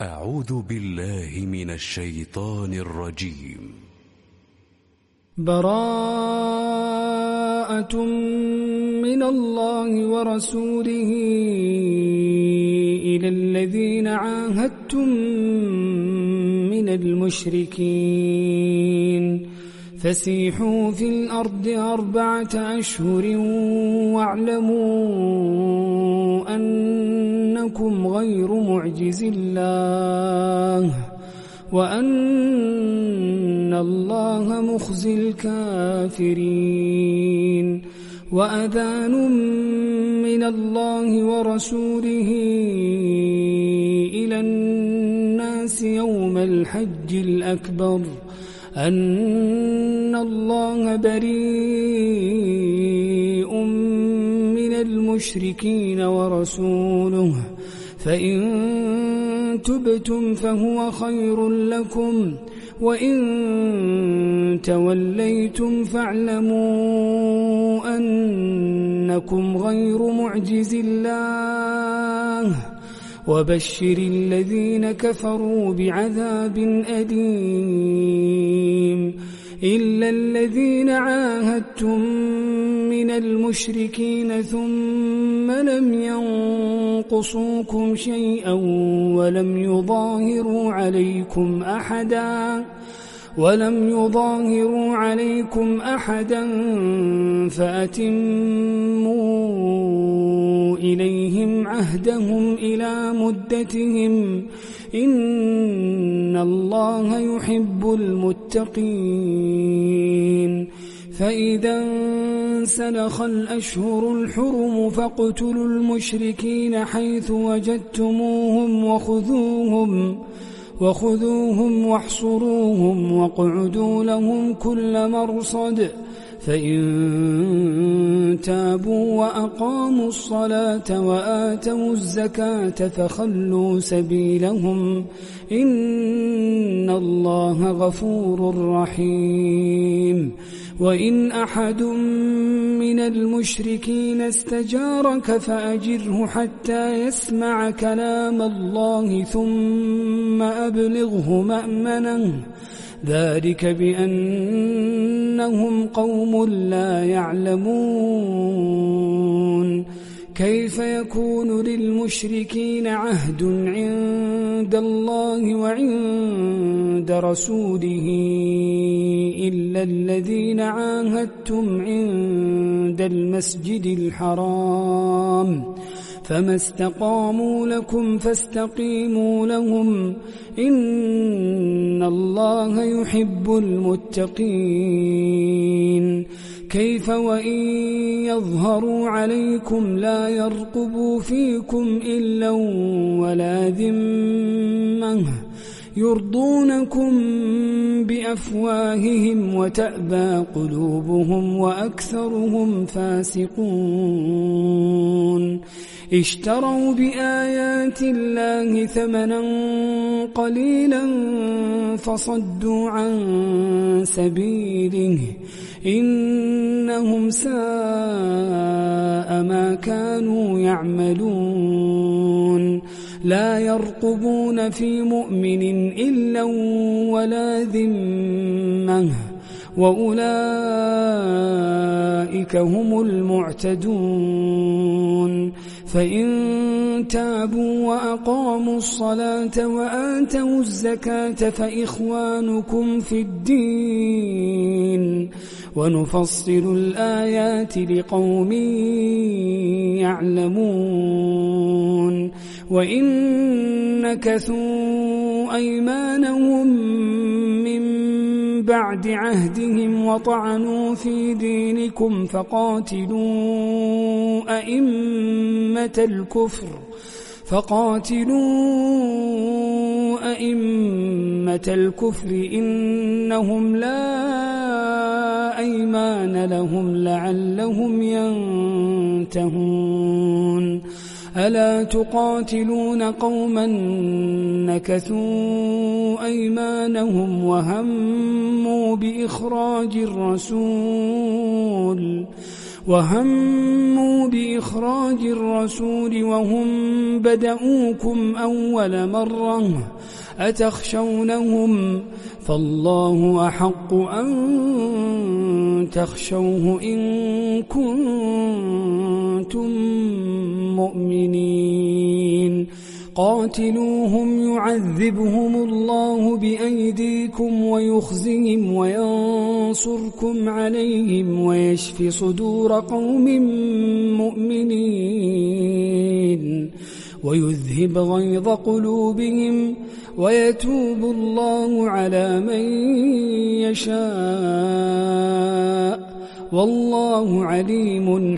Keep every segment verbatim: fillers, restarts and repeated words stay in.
أعوذ بالله من الشيطان الرجيم. براءة من الله ورسوله إلى الذين عاهدتم من المشركين فسيحوا في الأرض أربعة أشهر واعلموا أنكم غير معجز الله وأن الله مخزي الكافرين. وأذان من الله ورسوله إلى الناس يوم الحج الأكبر أن الله بريء من المشركين ورسوله فإن تبتم فهو خير لكم وإن توليتم فاعلموا أنكم غير معجز الله وبشر الذين كفروا بعذاب أليم. إلا الذين عاهدتم من المشركين ثم لم ينقصوكم شيئا ولم يظاهروا عليكم أحدا ولم يظاهروا عليكم أحدا فأتموا إليهم عهدهم إلى مدتهم إن الله يحب المتقين. فإذا انسلخ الأشهر الحرم فاقتلوا المشركين حيث وجدتموهم وخذوهم وخذوهم واحصروهم واقعدوا لهم كل مرصد فإن تابوا وأقاموا الصلاة وآتوا الزكاة فخلوا سبيلهم إن الله غفور رحيم. وإن أحد من المشركين استجارك فأجره حتى يسمع كلام الله ثم أبلغه مأمنه ذلك بأنهم قوم لا يعلمون. كيف يكون للمشركين عهد عند الله وعند رسوله إلا الذين عاهدتم عند المسجد الحرام فما استقاموا لكم فاستقيموا لهم إن الله يحب المتقين. كيف وإن يظهروا عليكم لا يرقبوا فيكم إلا ولا ذمة يرضونكم بأفواههم وتأبى قلوبهم وأكثرهم فاسقون. اشتروا بآيات الله ثمنا قليلا فصدوا عن سبيله إنهم ساء ما كانوا يعملون. لا يرقبون في مؤمن إلا ولا ذمة وأولئك هم المعتدون. فإن تابوا وأقاموا الصلاة وآتوا الزكاة فإخوانكم في الدين ونفصل الآيات لقوم يعلمون. وإن نكثوا أيمانهم من بعد عهدهم وطعنوا في دينكم فقاتلوا أئمة الكفر فقاتلوا أئمة الكفر إنهم لا أيمان لهم لعلهم ينتهون. ألا تقاتلون قوما نكثوا أيمانهم وهموا بإخراج الرسول وهموا بإخراج الرسول وهم بدؤوكم أول مرة أتخشونهم فالله أحق أن تخشوه إن كنتم مؤمنين قاتلوهم يعذبهم الله بأيديكم ويخزهم وينصركم عليهم ويشف صدور قوم مؤمنين ويذهب غيظ قلوبهم ويتوب الله على من يشاء والله عليم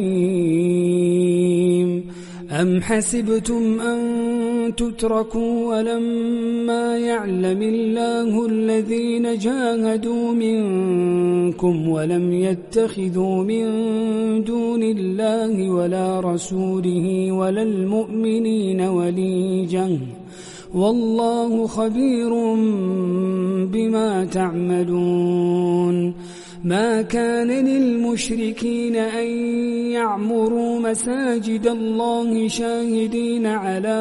حكيم. أم حسبتم أن تتركوا ولما يعلم الله الذين جاهدوا منكم ولم يتخذوا من دون الله ولا رسوله ولا المؤمنين وليجا والله خبير بما تعملون. ما كان للمشركين أن يعمروا مساجد الله شاهدين على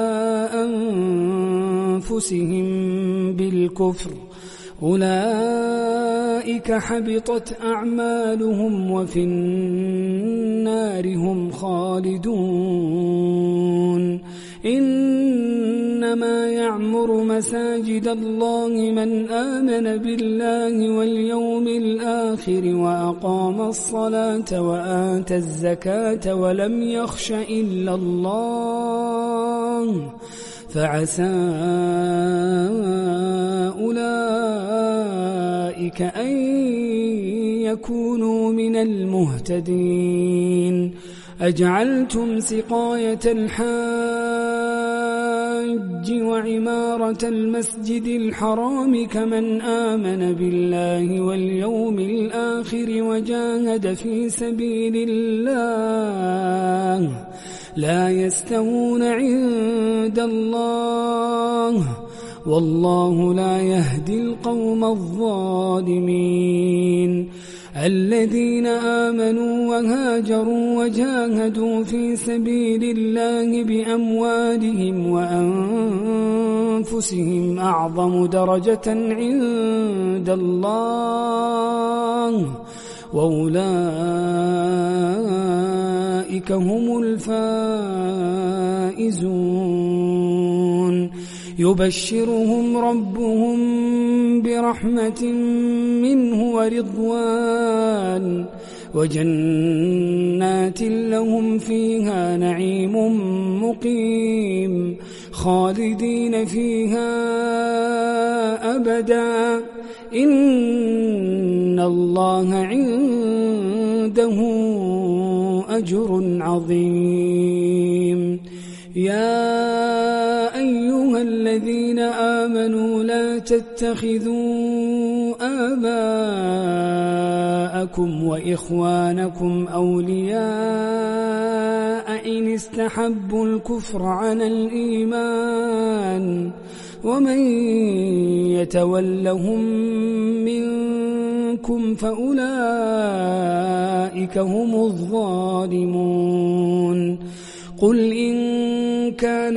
أنفسهم بالكفر أولئك حبطت أعمالهم وفي النار هم خالدون. إنما يعمر مساجد الله من آمن بالله واليوم الآخر وأقام الصلاة وآتى الزكاة ولم يخش إلا الله فعسى أولئك أن يكونوا من المهتدين. أجعلتم سقاية الحاج وعمارة المسجد الحرام كمن آمن بالله واليوم الآخر وجاهد في سبيل الله لا يستوون عند الله والله لا يهدي القوم الظالمين. الذين آمنوا وهاجروا وجاهدوا في سبيل الله بأموالهم وأنفسهم أعظم درجة عند الله وأولئك هم الفائزون. يبشرهم ربهم برحمة منه ورضوان وجنات لهم فيها نعيم مقيم خالدين فيها أبدا إن الله عنده أجر عظيم. يا أيها الذين آمنوا لا تتخذوا آباءكم وإخوانكم أولياء إن استحبوا الكفر على الإيمان ومن يتولهم منكم فأولئك هم الظالمون. قل إن كان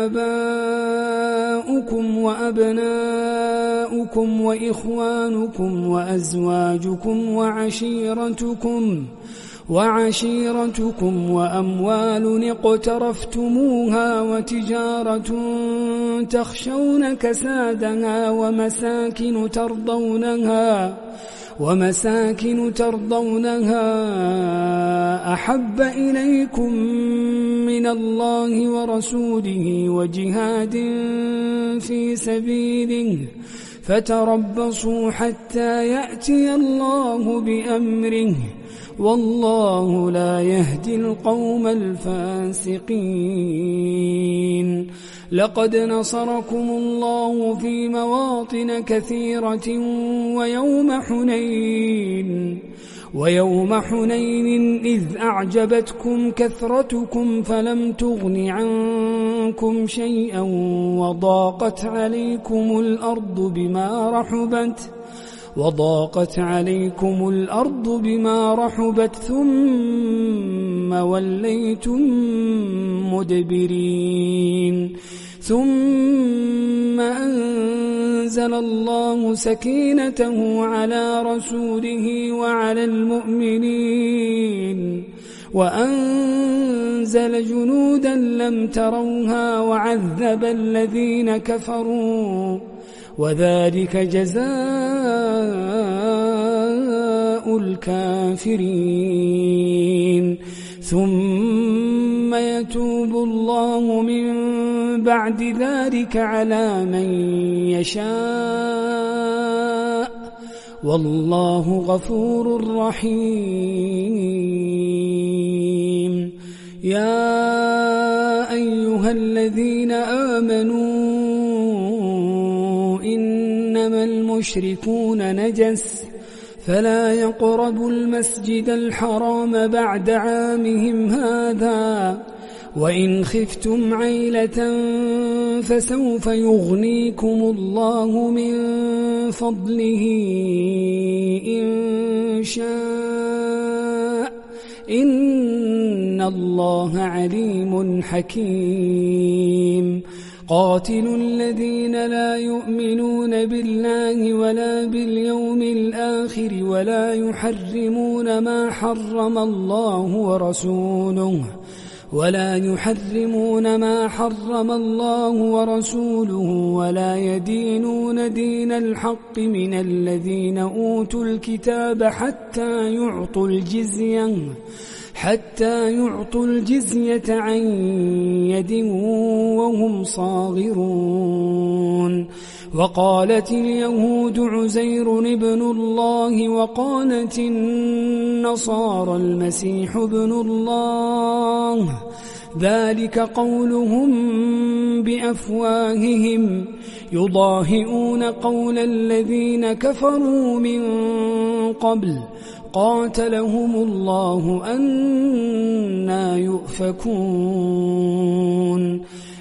آباؤكم وأبناؤكم وإخوانكم وأزواجكم وعشيرتكم وعشيرتكم وأموال اقترفتموها وتجارة تخشون كسادها ومساكن ترضونها ومساكن ترضونها أحب إليكم من الله ورسوله وجهاد في سبيله فتربصوا حتى يأتي الله بأمره والله لا يهدي القوم الفاسقين. لقد نصركم الله في مواطن كثيرة ويوم حنين ويوم حنين إذ أعجبتكم كثرتكم فلم تغن عنكم شيئا وضاقت عليكم الأرض بما رحبت وضاقت عليكم الأرض بما رحبت ثم وليتم مدبرين ثم أنزل الله سكينته على رسوله وعلى المؤمنين وأنزل جنودا لم تروها وعذب الذين كفروا وذلك جزاء الكافرين ثم يتوب الله من بعد ذلك على من يشاء والله غفور رحيم يا أيها الذين آمنوا إنما المشركون نجس فلا يقربوا المسجد الحرام بعد عامهم هذا وإن خفتم عيلة فسوف يغنيكم الله من فضله إن شاء إن الله عليم حكيم قاتلوا الذين لا يؤمنون بالله ولا باليوم الآخر ولا يحرمون ما حرم الله ورسوله ولا يحرمون ما حرم الله ورسوله ولا يدينون دين الحق من الذين أوتوا الكتاب حتى يعطوا الجزية حتى يعطوا الجزية عن يد وهم صاغرون وقالت اليهود عزير ابن الله وقالت النصارى المسيح ابن الله ذلك قولهم بأفواههم يضاهئون قول الذين كفروا من قبل قاتلهم الله أنى يؤفكون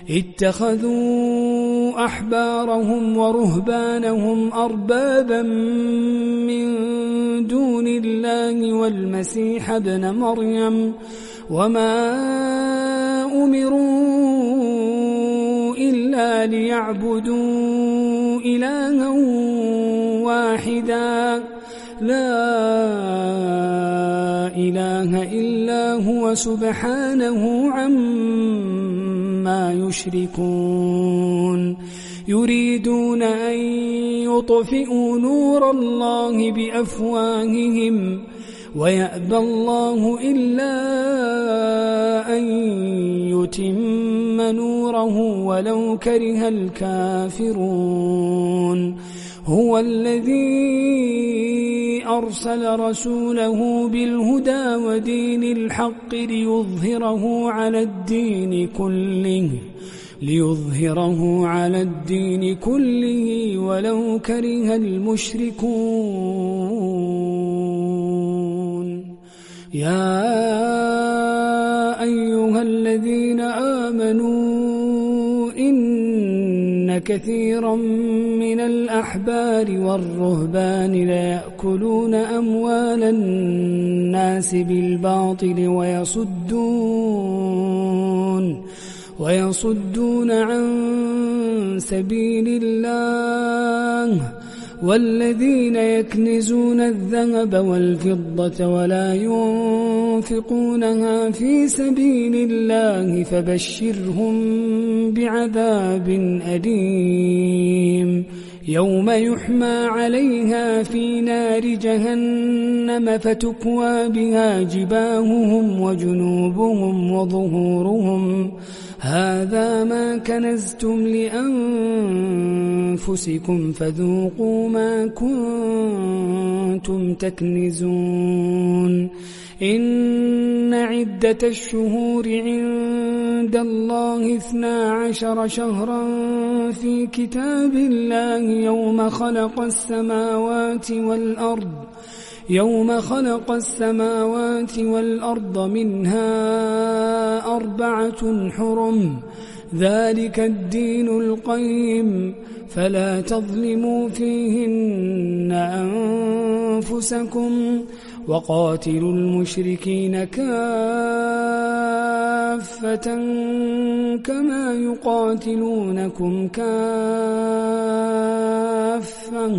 اتخذوا أحبارهم ورهبانهم أربابا من دون الله والمسيح ابن مريم وما أمروا إلا ليعبدوا إلها واحدا لا إله إلا هو سبحانه عما يشركون يريدون أن يطفئوا نور الله بأفواههم ويأبى الله إلا أن يتم نوره ولو كره الكافرون هو الذي أرسل رسوله بالهدى ودين الحق ليظهره على الدين كله ليظهره على الدين كله ولو كره المشركون يا أيها الذين آمنوا إن كثيرا من الأحبار والرهبان ليأكلون أموال الناس بالباطل ويصدون ويصدون عن سبيل الله والذين يكنزون الذهب والفضة ولا ينفقونها في سبيل الله فبشرهم بعذاب أليم يوم يحمى عليها في نار جهنم فتكوى بها جباههم وجنوبهم وظهورهم هذا ما كنزتم لأنفسكم فذوقوا ما كنتم تكنزون إن عدة الشهور عند الله اثنا عشر شهرا في كتاب الله يوم خلق السماوات والأرض يوم خلق السماوات والأرض منها أربعة حرم ذلك الدين القيم فلا تظلموا فيهن أنفسكم وقاتلوا المشركين كافة كما يقاتلونكم كافة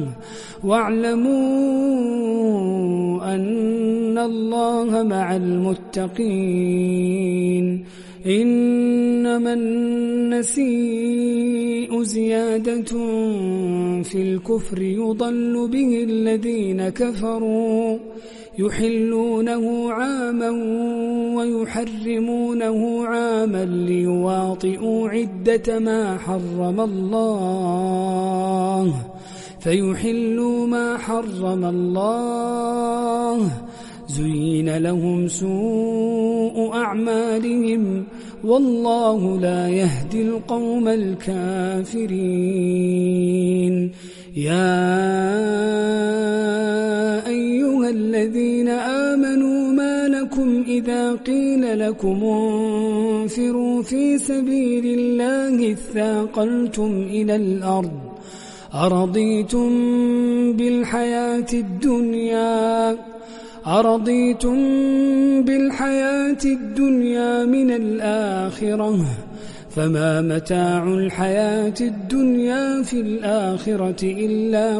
واعلموا أن الله مع المتقين إنما النسيء زيادة في الكفر يضل به الذين كفروا يحلونه عاما ويحرمونه عاما ليواطئوا عدة ما حرم الله فيحلوا ما حرم الله زين لهم سوء أعمالهم والله لا يهدي القوم الكافرين يا أيها الذين آمنوا ما لكم إذا قيل لكم انفروا في سبيل الله اثاقلتم إلى الأرض أرضيتم بالحياة الدنيا أرضيتم بالحياة الدنيا من الآخرة فما متاع الحياة الدنيا في الآخرة إلا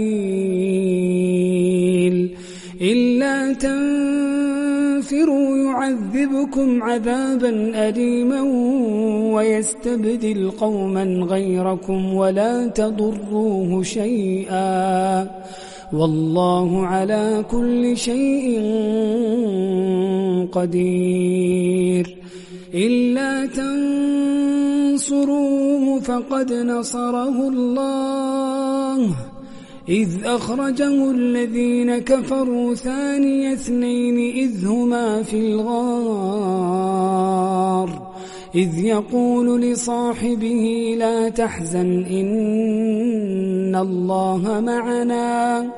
قليل إلا تنفروا يعذبكم عذابا أليما ويستبدل قوما غيركم ولا تضروه شيئا والله على كل شيء قدير إلا تنصروه فقد نصره الله إذ أخرجه الذين كفروا ثاني اثنين إذ هما في الغار إذ يقول لصاحبه لا تحزن إن الله معنا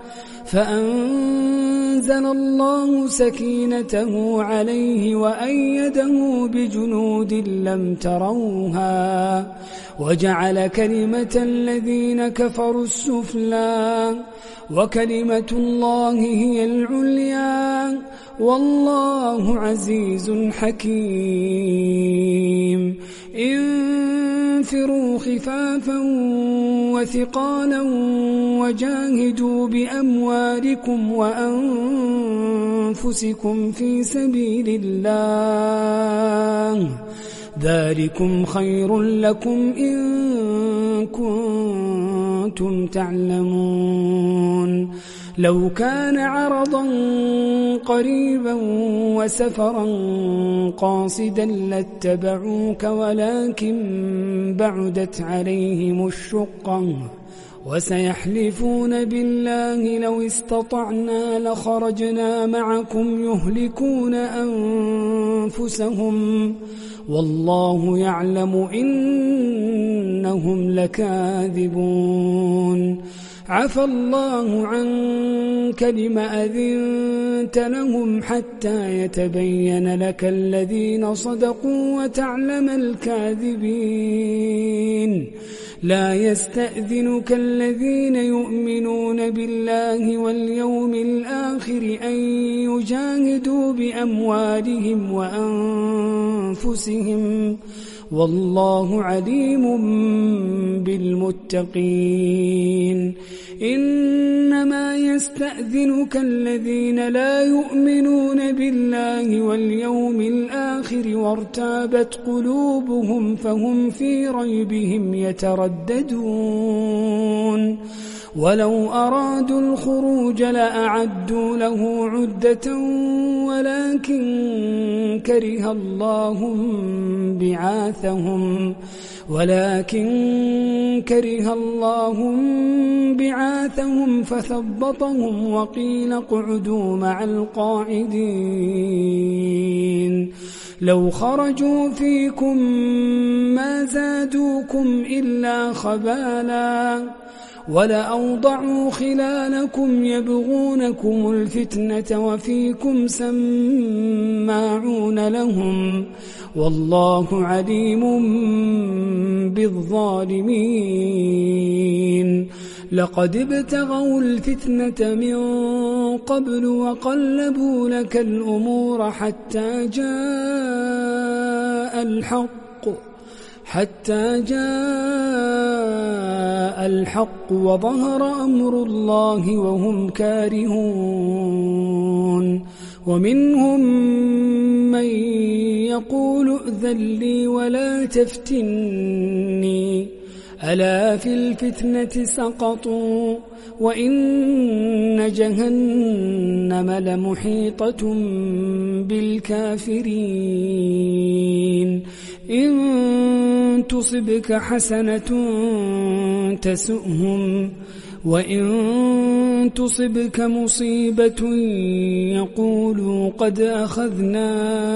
فأنزل الله سكينته عليه وأيده بجنود لم تروها وجعل كلمة الذين كفروا السفلى وكلمة الله هي العليا والله عزيز حكيم انفروا خفافا وثقالا وجاهدوا بأموالكم وأنفسكم في سبيل الله ذلكم خير لكم إن كنتم تعلمون لو كان عرضا قريبا وسفرا قاصدا لاتبعوك ولكن بعدت عليهم الشقة وسيحلفون بالله لو استطعنا لخرجنا معكم يهلكون أنفسهم والله يعلم إنهم لكاذبون عفى الله عنك لم أذنت لهم حتى يتبين لك الذين صدقوا وتعلم الكاذبين لا يستأذنك الذين يؤمنون بالله واليوم الآخر أن يجاهدوا بأموالهم وأنفسهم والله عليم بالمتقين إنما يستأذنك الذين لا يؤمنون بالله واليوم الآخر وارتابت قلوبهم فهم في ريبهم يترددون ولو أرادوا الخروج لأعدوا له عدة ولكن كره الله بعاثهم ولكن كره الله بعاثهم فثبطهم وقيل اقعدوا مع القاعدين لو خرجوا فيكم ما زادوكم إلا خبالا ولأوضعوا خلالكم يبغونكم الفتنة وفيكم سماعون لهم والله عليم بالظالمين. لقد ابتغوا الفتنة من قبل وقلبوا لك الأمور حتى جاء الحق حتى جاء الحق وظهر أمر الله وهم كارهون. ومنهم من يقول ائذن لي ولا تفتني ألا في الفتنة سقطوا وإن جهنم لمحيطة بالكافرين. إن تصبك حسنة تسؤهم وإن تصبك مصيبة يقولوا قد أخذنا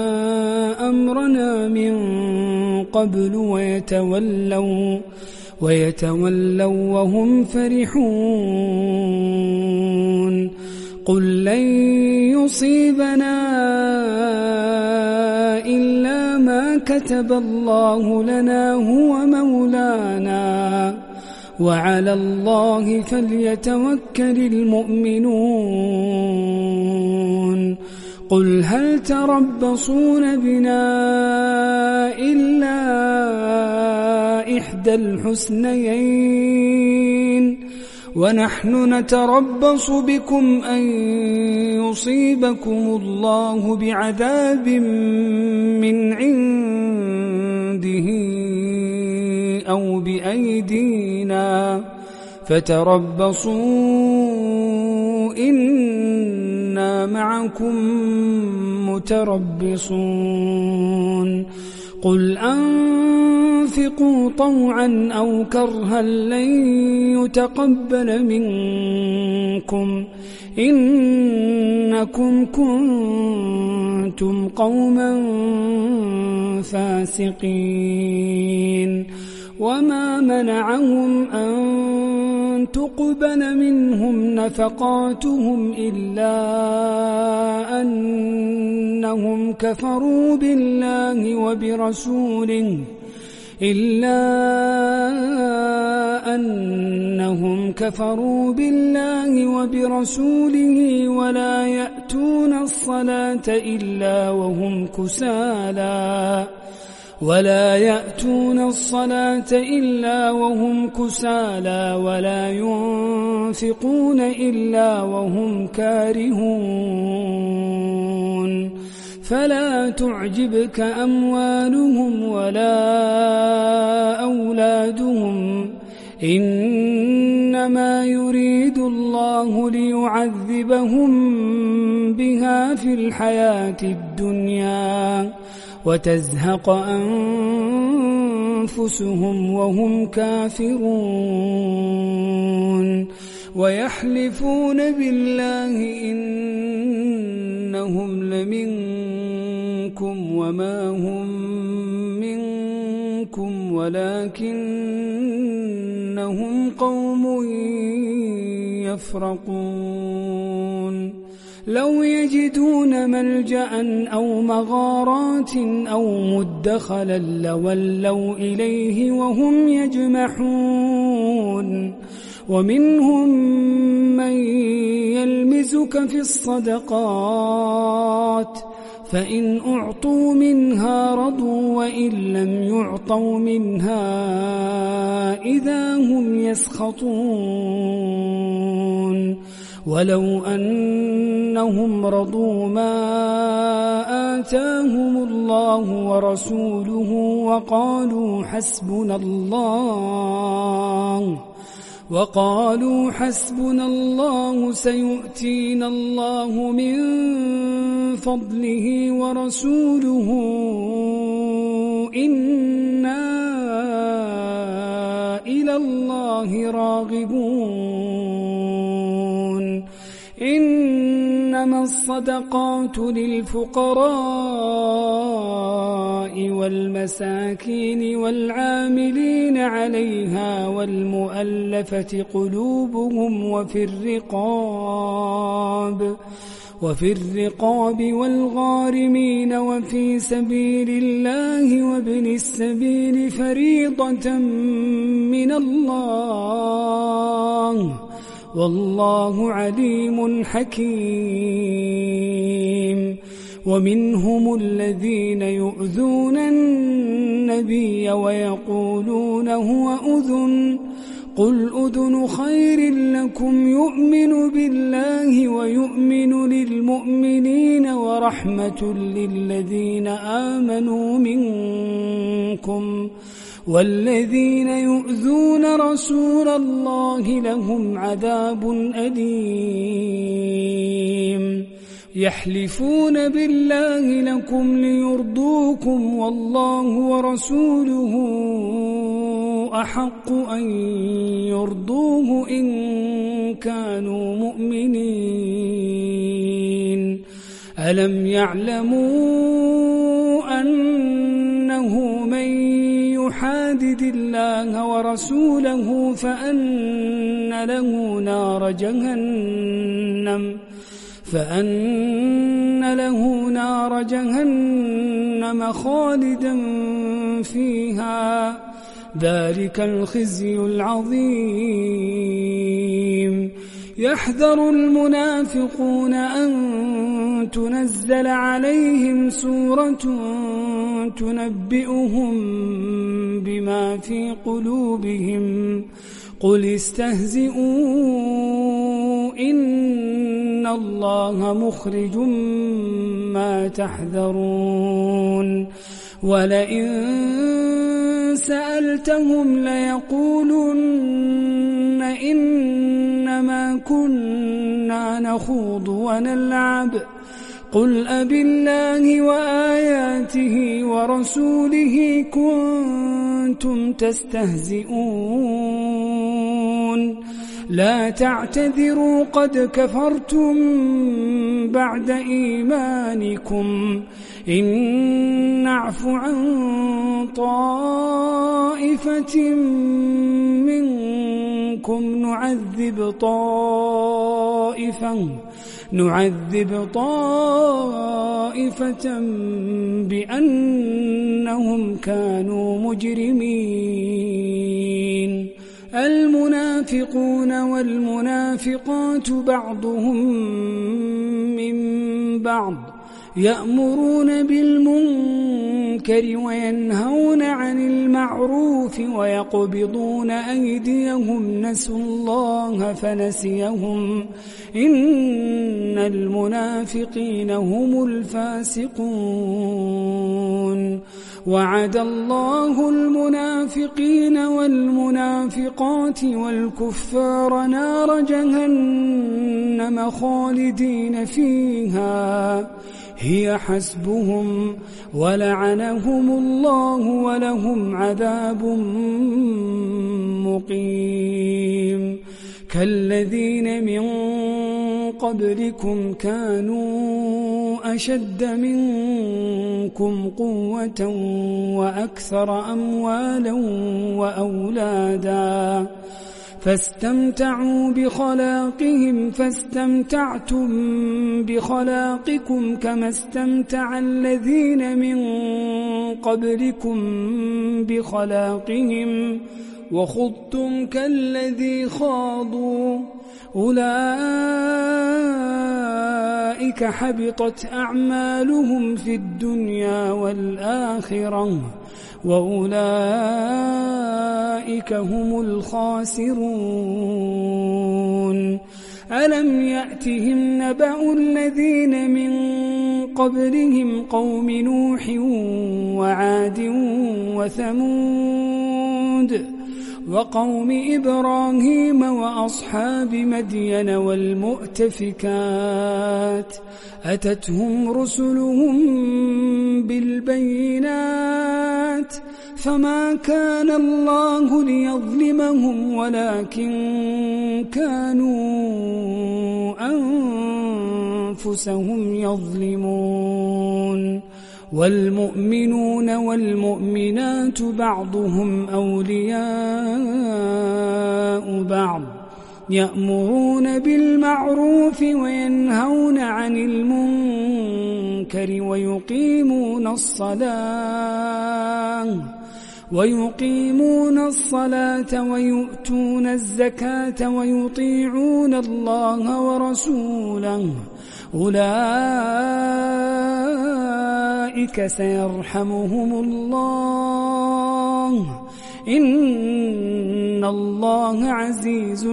أمرنا من قبل ويتولوا ويتولوا وهم فرحون. قل لن يصيبنا إلا ما كتب الله لنا هو مولانا وعلى الله فليتوكل المؤمنون. قل هل تربصون بنا إلا إحدى الحسنيين ونحن نتربص بكم أن يصيبكم الله بعذاب من عنده أو بأيدينا فتربصوا إنا معكم متربصون. قل أنفقوا طوعا أو كرها لن يتقبل منكم إنكم كنتم قوما فاسقين. وما منعهم أن تقبل منهم نفقاتهم إلا أنهم كفروا بالله وبرسوله إلا أنهم كفروا بالله وبرسوله ولا يأتون الصلاة إلا وهم كسالى ولا يأتون الصلاة إلا وهم كسالى ولا ينفقون إلا وهم كارهون. فلا تعجبك أموالهم ولا أولادهم إنما يريد الله ليعذبهم بها في الحياة الدنيا وتزهق أنفسهم وهم كافرون. ويحلفون بالله إنهم لمنكم وما هم منكم ولكنهم قوم يفرقون. لو يجدون ملجأ أو مغارات أو مدخلا لولوا إليه وهم يجمحون. ومنهم من يلمزك في الصدقات فإن أعطوا منها رضوا وإن لم يعطوا منها إذا هم يسخطون. ولو أنهم رضوا ما آتاهم الله ورسوله وقالوا حسبنا الله وقالوا حسبنا الله سيؤتينا الله من فضله ورسوله إنا إلى الله راغبون. إن إنما الصدقات للفقراء والمساكين والعاملين عليها والمؤلفة قلوبهم وفي الرقاب وفي الرقاب والغارمين وفي سبيل الله وابن السبيل فريضة من الله والله عليم حكيم. ومنهم الذين يؤذون النبي ويقولون هو أذن قل أذن خير لكم يؤمن بالله ويؤمن للمؤمنين ورحمة للذين آمنوا منكم والذين يؤذون رسول الله لهم عذاب أليم. يحلفون بالله لكم ليرضوكم والله ورسوله أحق أن يرضوه إن كانوا مؤمنين. ألم يعلموا أنه من يحادد الله ورسوله فأن له نار جهنم فأن له نار جهنم خالدا فيها ذلك الخزي العظيم. يحذر المنافقون أن تنزل عليهم سورة تنبئهم بما في قلوبهم قل استهزئوا إن الله مخرج ما تحذرون. ولئن سألتهم ليقولن إنما كنا نخوض ونلعب قل أبالله وآياته ورسوله كنتم تستهزئون لا تعتذروا قد كفرتم بعد إيمانكم إن نعف عن طائفة منكم نعذب طائفة نعذب طائفة بأنهم كانوا مجرمين. المنافقون والمنافقات بعضهم من بعض يأمرون بالمنكر وينهون عن المعروف ويقبضون أيديهم نسوا الله فنسيهم إن المنافقين هم الفاسقون. وعد الله المنافقين والمنافقات والكفار نار جهنم خالدين فيها هي حسبهم ولعنهم الله ولهم عذاب مقيم. كالذين من قبلكم كانوا أشد منكم قوة وأكثر أموالا وأولادا فاستمتعوا بخلاقهم فاستمتعتم بخلاقكم كما استمتع الذين من قبلكم بخلاقهم وخضتم كالذي خاضوا أولئك حبطت أعمالهم في الدنيا والآخرة وأولئك هم الخاسرون. ألم يأتهم نبأ الذين من قبلهم قوم نوح وعاد وثمود وقوم إبراهيم وأصحاب مدين والمؤتفكات أتتهم رسلهم بالبينات فما كان الله ليظلمهم ولكن كانوا أنفسهم يظلمون والمؤمنون والمؤمنات بعضهم أولياء بعض يأمرون بالمعروف وينهون عن المنكر ويقيمون الصلاة ويقيمون الصلاة ويؤتون الزكاة ويطيعون الله ورسوله أولئك سيرحمهم الله إن الله عزيز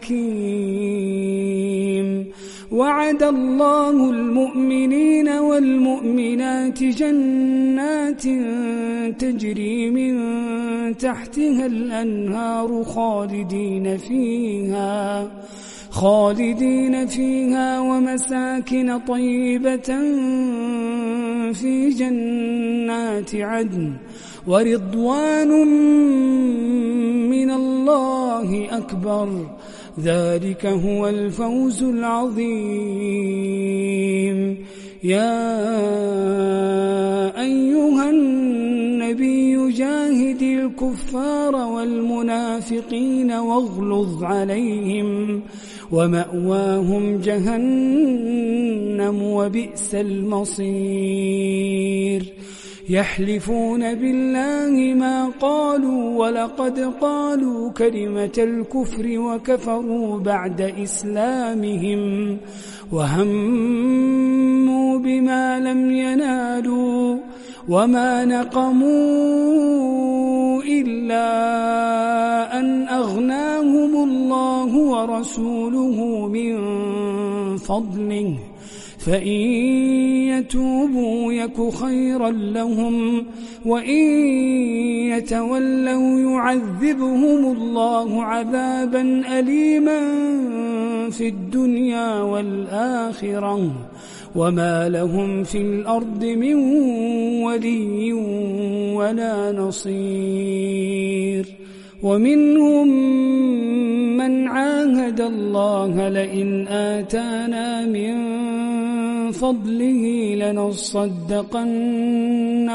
حكيم وعد الله المؤمنين والمؤمنات جنات تجري من تحتها الأنهار خالدين فيها خالدين فيها ومساكن طيبة في جنات عدن ورضوان من الله أكبر ذلك هو الفوز العظيم يا أيها النبي جاهد الكفار والمنافقين واغلظ عليهم ومأواهم جهنم وبئس المصير يحلفون بالله ما قالوا ولقد قالوا كلمة الكفر وكفروا بعد إسلامهم وهموا بما لم ينالوا وما نقموا إلا أن أغناهم الله ورسوله من فضله فإن يتوبوا يك خيرا لهم وإن يتولوا يعذبهم الله عذابا أليما في الدنيا والآخرة وما لهم في الأرض من ولي ولا نصير ومنهم من عاهد الله لئن آتانا من فضله لنصدقن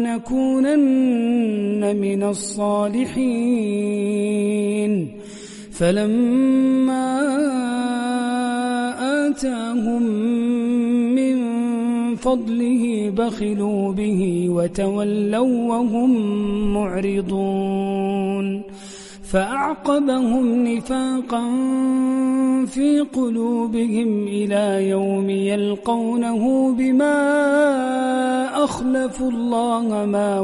ولنكونن من الصالحين فلما آتاهم من فضله بخلوا به وتولوا وهم معرضون فأعقبهم نفاقا في قلوبهم إلى يوم يلقونه بما أخلفوا الله ما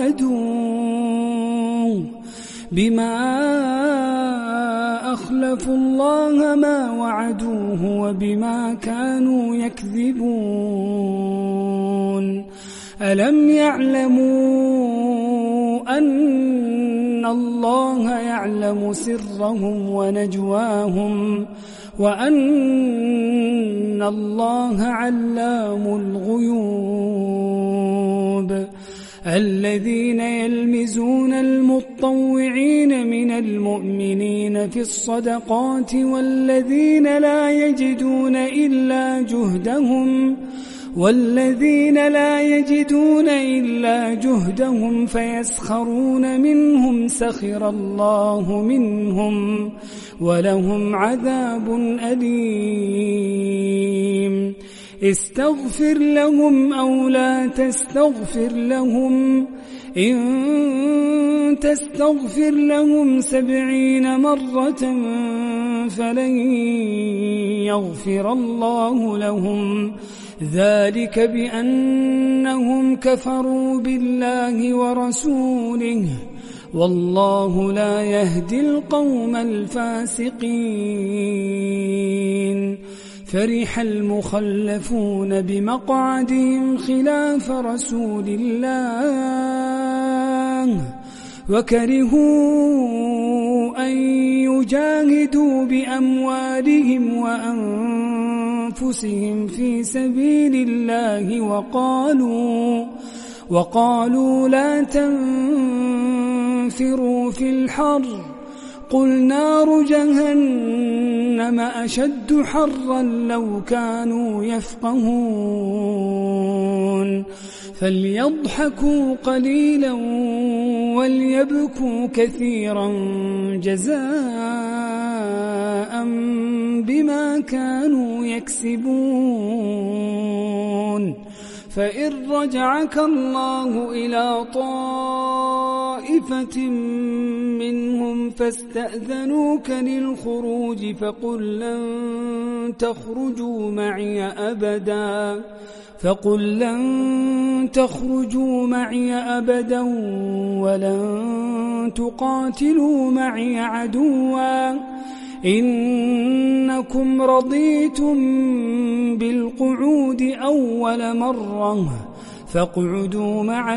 وعدوه بما أخلفوا الله ما وعدوه وبما كانوا يكذبون ألم يعلموا أن الله يعلم سرهم ونجواهم وأن الله علام الغيوب الذين يلمزون المطوعين من المؤمنين في الصدقات والذين لا يجدون إلا جهدهم والذين لا يجدون إلا جهدهم فيسخرون منهم سخر الله منهم ولهم عذاب أليم استغفر لهم أو لا تستغفر لهم إن تستغفر لهم سبعين مرة فلن يغفر الله لهم ذلك بأنهم كفروا بالله ورسوله والله لا يهدي القوم الفاسقين فرح المخلفون بمقعدهم خلاف رسول الله وكرهوا أن يجاهدوا بأموالهم وأنفسهم في سبيل الله وقالوا وقالوا لا تنفروا في الحر قل نار جهنم أشد حرا لو كانوا يفقهون فليضحكوا قليلا وليبكوا كثيرا جزاء بما كانوا يكسبون فإن رجعك الله إلى طائفة منهم فاستأذنوك للخروج فقل لن تخرجوا معي أبدا فقل لن تخرجوا معي أبدا ولن تقاتلوا معي عدوا إنكم رضيتم بالقعود أول مرة فاقعدوا مع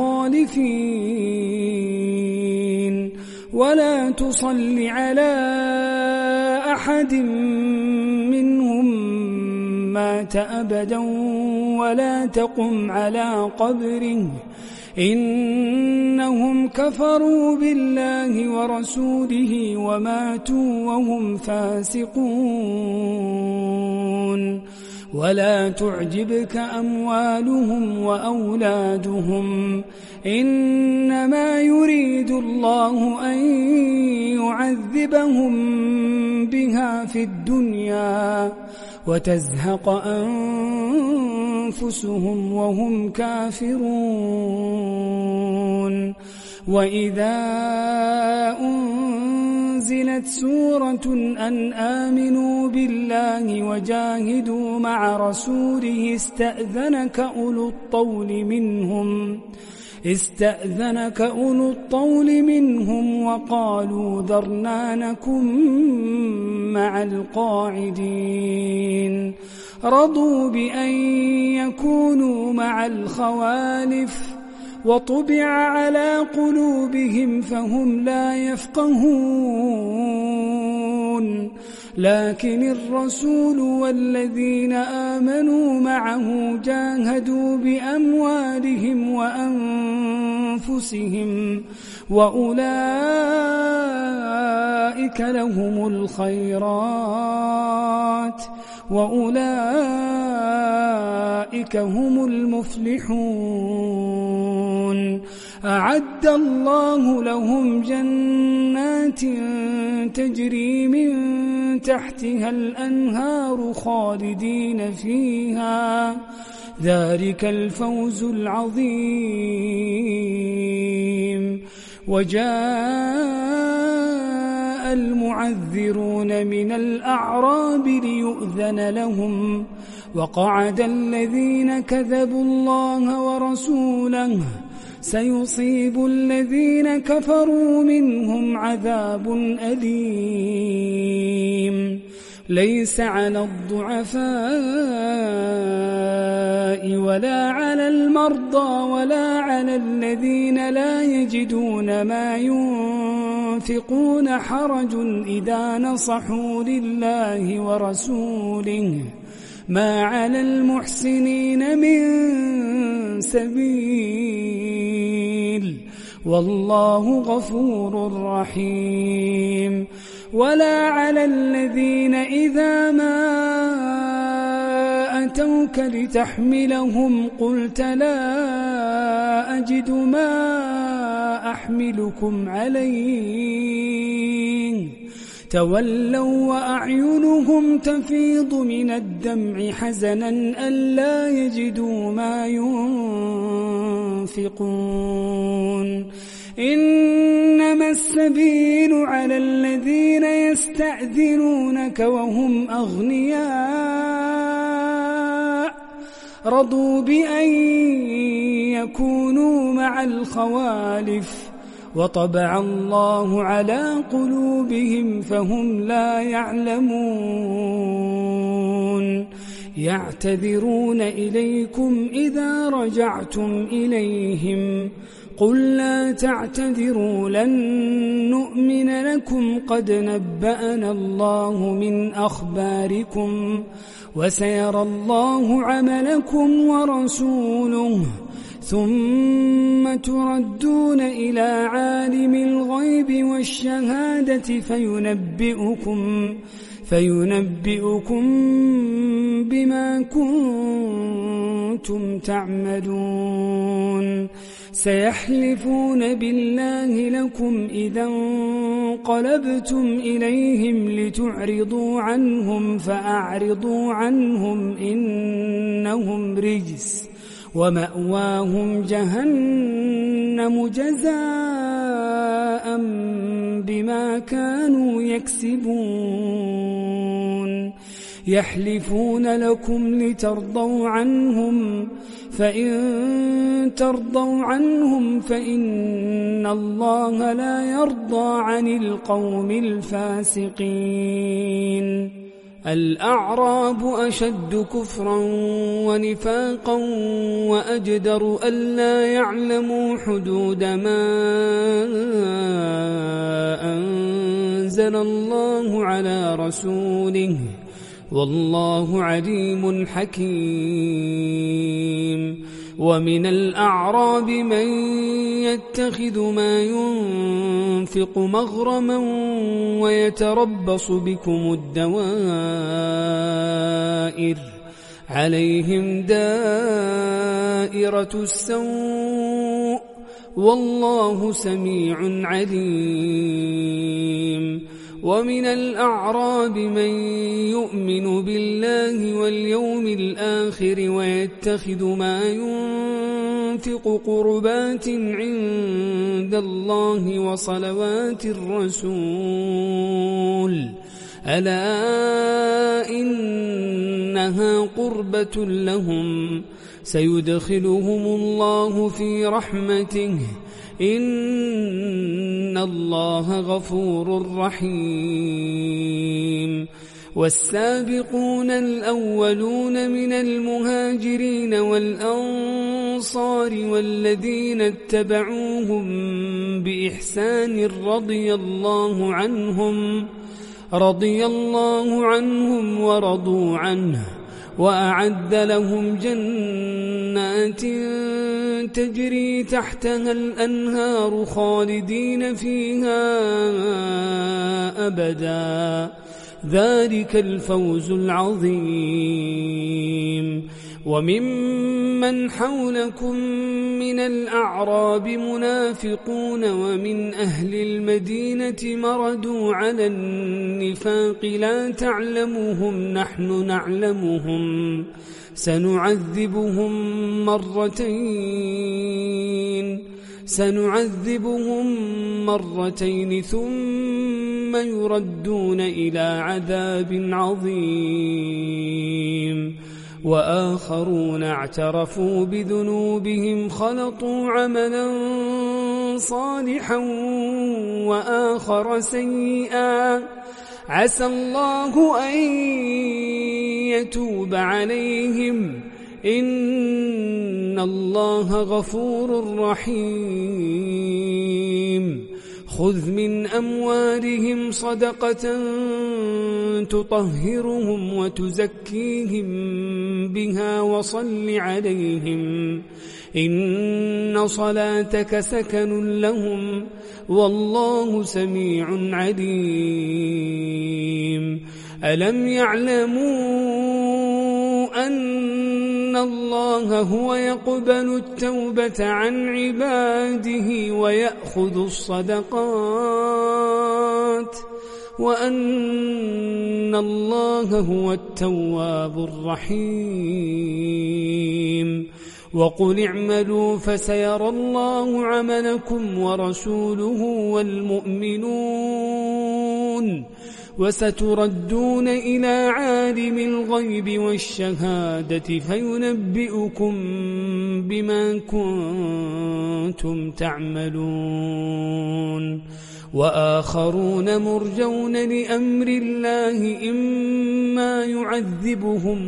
الخالفين ولا تصل على أحد منهم مات أبدا ولا تقم على قبره إنهم كفروا بالله ورسوله وماتوا وهم فاسقون ولا تعجبك أموالهم وأولادهم إنما يريد الله أن يعذبهم بها في الدنيا وتزهق أنفسهم وهم كافرون وإذا أنزلت سورة أن آمنوا بالله وجاهدوا مع رسوله استأذنك أولو الطول منهم استأذنك أولو الطول منهم وقالوا ذرنا نكن مع القاعدين رضوا بأن يكونوا مع الخوالف وطبع على قلوبهم فهم لا يفقهون لكن الرسول والذين آمنوا معه جاهدوا بأموالهم وأنفسهم وأولئك لهم الخيرات وأولئك هم المفلحون أعد الله لهم جنات تجري من تحتها الأنهار خالدين فيها ذلك الفوز العظيم وجاء المعذرون من الأعراب ليؤذن لهم وقعد الذين كذبوا الله ورسوله سيصيب الذين كفروا منهم عذاب أليم ليس على الضعفاء ولا على المرضى ولا على الذين لا يجدون ما ينفقون حرج إذا نصحوا لله ورسوله ما على المحسنين من سبيل والله غفور رحيم ولا على الذين إذا ما أتوك لتحملهم قلت لا أجد ما أحملكم عليه تولوا وأعينهم تفيض من الدمع حزنا ألا يجدوا ما ينفقون إنما السبيل على الذين يستأذنونك وهم أغنياء رضوا بأن يكونوا مع الخوالف وطبع الله على قلوبهم فهم لا يعلمون يعتذرون إليكم إذا رجعتم إليهم قل لا تعتذروا لن نؤمن لكم قد نبأنا الله من أخباركم وسيرى الله عملكم ورسوله ثم تردون إلى عالم الغيب والشهادة فينبئكم فينبئكم بما كنتم تعملون سيحلفون بالله لكم إذا انقلبتم إليهم لتعرضوا عنهم فأعرضوا عنهم إنهم رجس ومأواهم جهنم جزاء بما كانوا يكسبون يحلفون لكم لترضوا عنهم فإن ترضوا عنهم فإن الله لا يرضى عن القوم الفاسقين الأعراب أشد كفرا ونفاقا وأجدر ألا يعلموا حدود ما أنزل الله على رسوله والله عليم حكيم ومن الأعراب من يتخذ ما ينفق مغرما ويتربص بكم الدوائر عليهم دائرة السوء والله سميع عليم ومن الأعراب من يؤمن بالله واليوم الآخر ويتخذ ما ينفق قربات عند الله وصلوات الرسول ألا إنها قربة لهم سيدخلهم الله في رحمته إن الله غفور رحيم والسابقون الأولون من المهاجرين والأنصار والذين اتبعوهم بإحسان رضي الله عنهم رضي الله عنهم ورضوا عنه وأعد لهم جنات تجري تحتها الأنهار خالدين فيها أبدا ذلك الفوز العظيم وممن حولكم من الأعراب منافقون ومن أهل المدينة مردوا على النفاق لا تعلمهم نحن نعلمهم سنعذبهم مرتين سنعذبهم مرتين ثم يردون إلى عذاب عظيم وآخرون اعترفوا بذنوبهم خلطوا عملا صالحا وآخر سيئا عسى الله أن يتوب عليهم إن الله غفور رحيم خذ من أموالهم صدقة تطهرهم وتزكيهم بها وصل عليهم إن صلاتك سكن لهم والله سميع عليم ألم يعلموا أن الله هو يقبل التوبة عن عباده ويأخذ الصدقات وأن الله هو التواب الرحيم وقل اعملوا فسيرى الله عملكم ورسوله والمؤمنون وستردون إلى عالم الغيب والشهادة فينبئكم بما كنتم تعملون وآخرون مرجون لأمر الله إما يعذبهم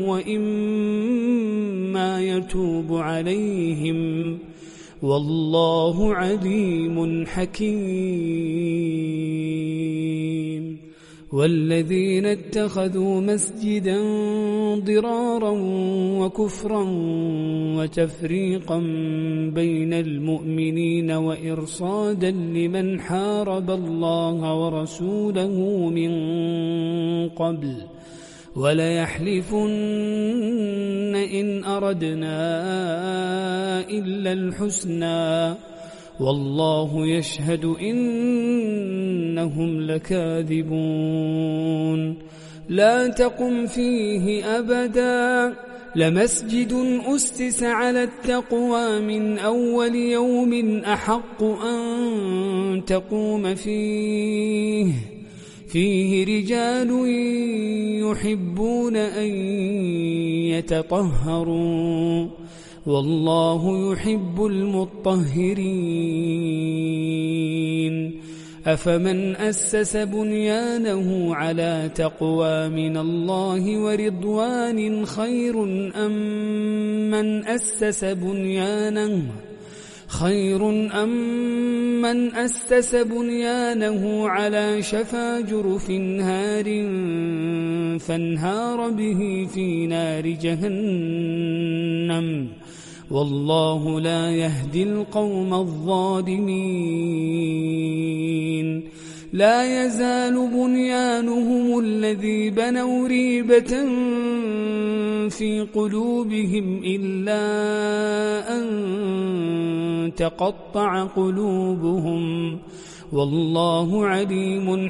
وإما يتوب عليهم والله عليم حكيم والذين اتخذوا مسجدا ضرارا وكفرا وتفريقا بين المؤمنين وإرصادا لمن حارب الله ورسوله من قبل وليحلفن إن أردنا إلا الحسنى والله يشهد إنهم لكاذبون لا تقم فيه أبدا لمسجد أسس على التقوى من أول يوم أحق أن تقوم فيه فيه رجال يحبون أن يتطهروا والله يحب المطهرين أفمن أسس بنيانه على تقوى من الله ورضوان خير أم من أسس بنيانه خير أم من أسس بنيانه على شفا جرف هار فانهار به في نار جهنم والله لا يهدي القوم الظالمين لا يزال بنيانهم الذي بنوا ريبة في قلوبهم إلا أن تقطع قلوبهم والله عليم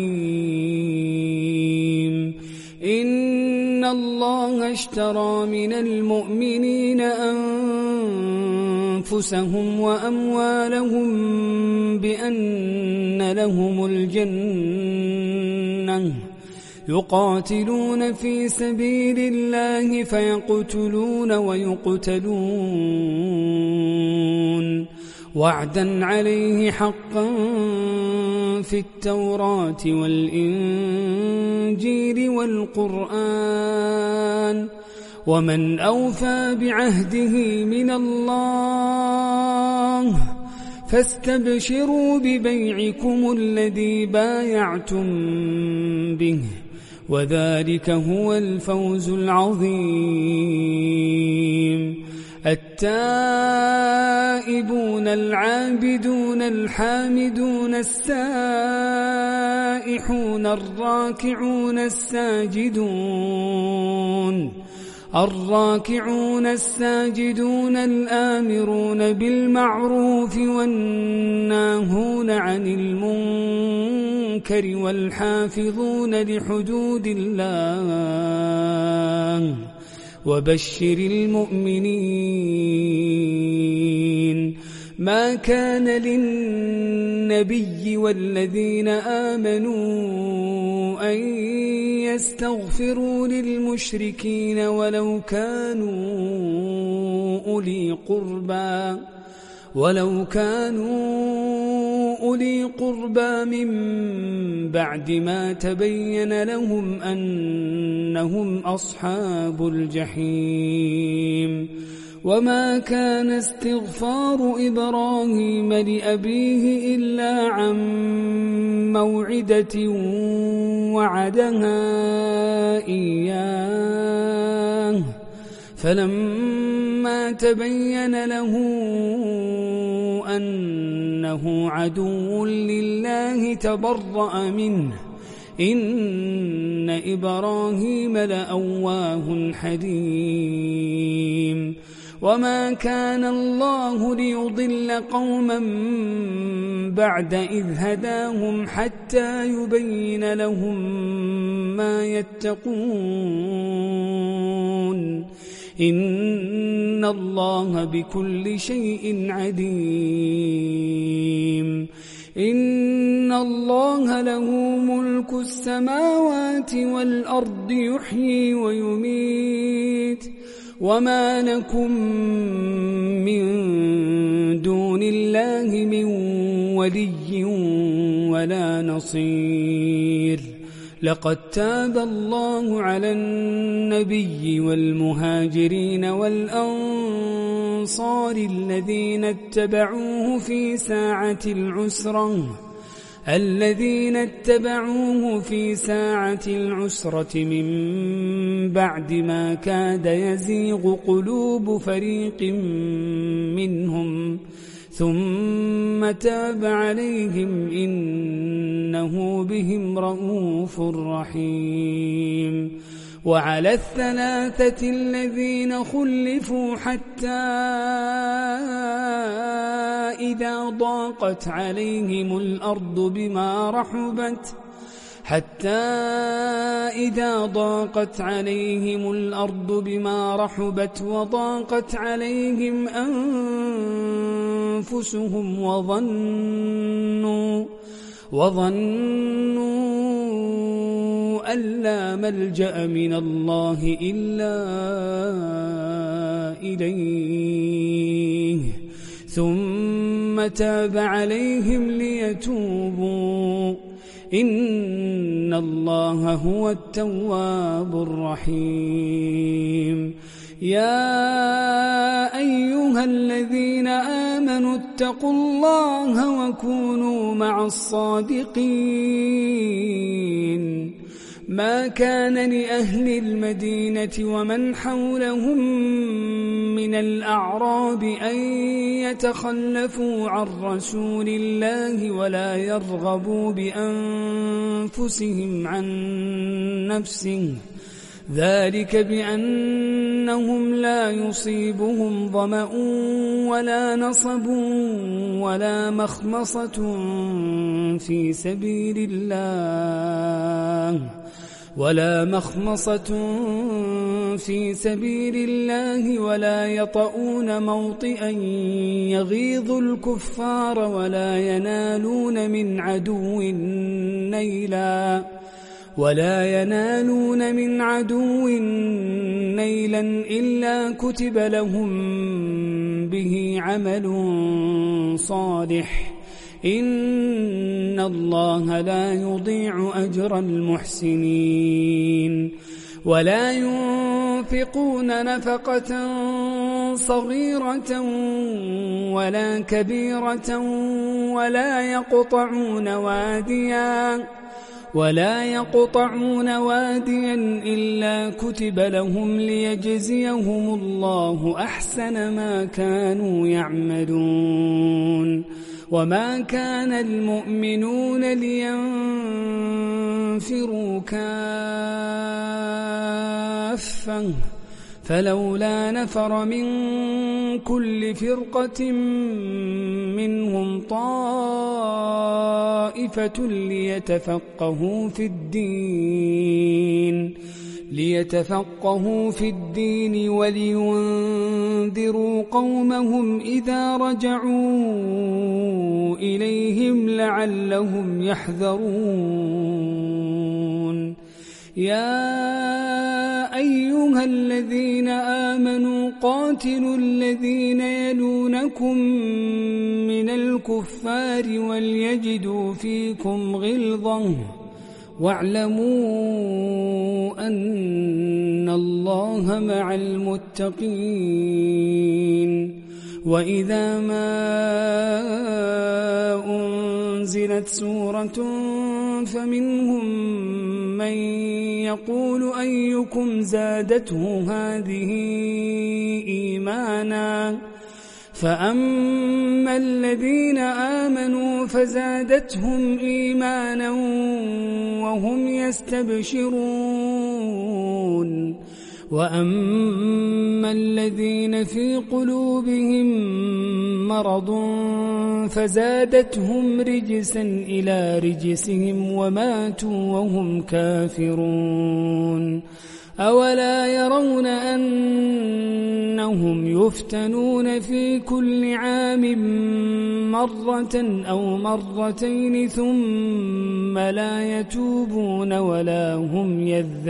حكيم إن الله اشترى من المؤمنين أنفسهم وأموالهم بأن لهم الجنة يقاتلون في سبيل الله فيقتلون ويقتلون وعدا عليه حقا في التوراة والإنجيل والقرآن ومن أوفى بعهده من الله فاستبشروا ببيعكم الذي بايعتم به وذلك هو الفوز العظيم التائبون العابدون الحامدون السائحون الراكعون الساجدون الراكعون الساجدون الآمرون بالمعروف والناهون عن المنكر والحافظون لحدود الله وبشر المؤمنين ما كان للنبي والذين آمنوا أن يستغفروا للمشركين ولو كانوا أولي قربى ولو كانوا أولي قربى من بعد ما تبين لهم أنهم أصحاب الجحيم وما كان استغفار إبراهيم لأبيه إلا عن موعدة وعدها إياه فلما تبين له أنه عدو لله تبرأ منه إن إبراهيم لأواه حليم وما كان الله ليضل قوما بعد إذ هداهم حتى يبين لهم ما يتقون إن الله بكل شيء عليم إن الله له ملك السماوات والأرض يحيي ويميت وما لكم من دون الله من ولي ولا نصير لقد تاب الله على النبي والمهاجرين والأنصار الذين اتبعوه في ساعة العسرة الذين اتبعوه في ساعة العسرة من بعد ما كاد يزيغ قلوب فريق منهم ثم تاب عليهم إنه بهم رءوف رحيم. وعلى الثلاثة الذين خلفوا حتى إذا ضاقت عليهم الأرض بما رحبت حتى إذا ضاقت عليهم الأرض بما رحبت وضاقت عليهم أنفسهم وظنوا وظنوا أن لا ملجأ من الله إلا إليه ثم تاب عليهم ليتوبوا إن الله هو التواب الرحيم. يا أيها الذين آمنوا اتقوا الله وكونوا مع الصادقين. ما كان لأهل المدينة ومن حولهم من الأعراب أن يتخلفوا عن رسول الله ولا يرغبوا بأنفسهم عن نفسه ذلك بأنهم لا يصيبهم ظمأ ولا نصب ولا مخمصة في سبيل الله ولا مخمصة في سبيل الله ولا يطؤون موطئا يغيظ الكفار ولا ينالون من عدو نيلا ولا ينالون من عدو نيلا إلا كتب لهم به عمل صالح إن الله لا يضيع أجر المحسنين. ولا ينفقون نفقة صغيرة ولا كبيرة ولا يقطعون واديا ولا يقطعون واديا إلا كتب لهم ليجزيهم الله أحسن ما كانوا يعملون. وما كان المؤمنون لينفروا كافة فلولا نفر من كل فرقة منهم طائفة ليتفقهوا في الدين ليتفقهوا في الدين ولينذروا قومهم إذا رجعوا إليهم لعلهم يحذرون. يا أيها الذين آمنوا قاتلوا الذين يلونكم من الكفار وليجدوا فيكم غلظة واعلموا أن الله مع المتقين. وإذا ما أنزلت سورة فمنهم من يقول أيكم زادته هذه إيمانا فأما الذين آمنوا فزادتهم إيمانا وهم يستبشرون وأما الذين في قلوبهم مرض فزادتهم رجسا إلى رجسهم وماتوا وهم كافرون. أولا يرون أنهم يفتنون في كل عام مرة أو مرتين ثم لا يتوبون ولا هم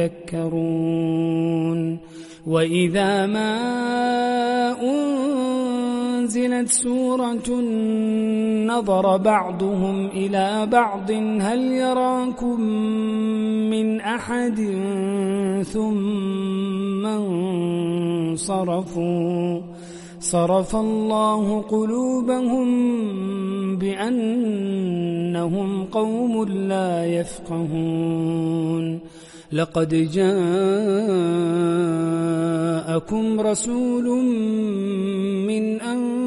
يذكرون. وإذا ما أنزلت سورة نظر بعضهم إلى بعض هل يراكم من أحد ثم انصرفوا صرف الله قلوبهم بأنهم قوم لا يفقهون لقد جاءكم رسول من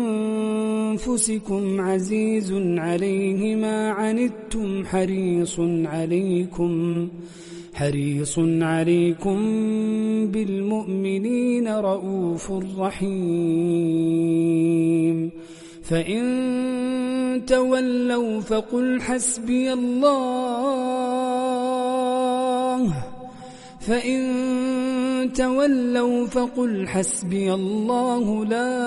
أنفسكم عزيز عليه ما عنتم حريص عليكم حريص عليكم بالمؤمنين رؤوف رحيم فإن تولوا فقل حسبي الله فإن تولوا فقل حسبي الله لا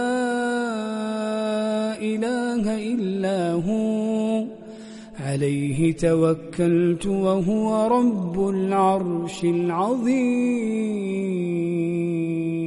إله إلا هو عليه توكلت وهو رب العرش العظيم.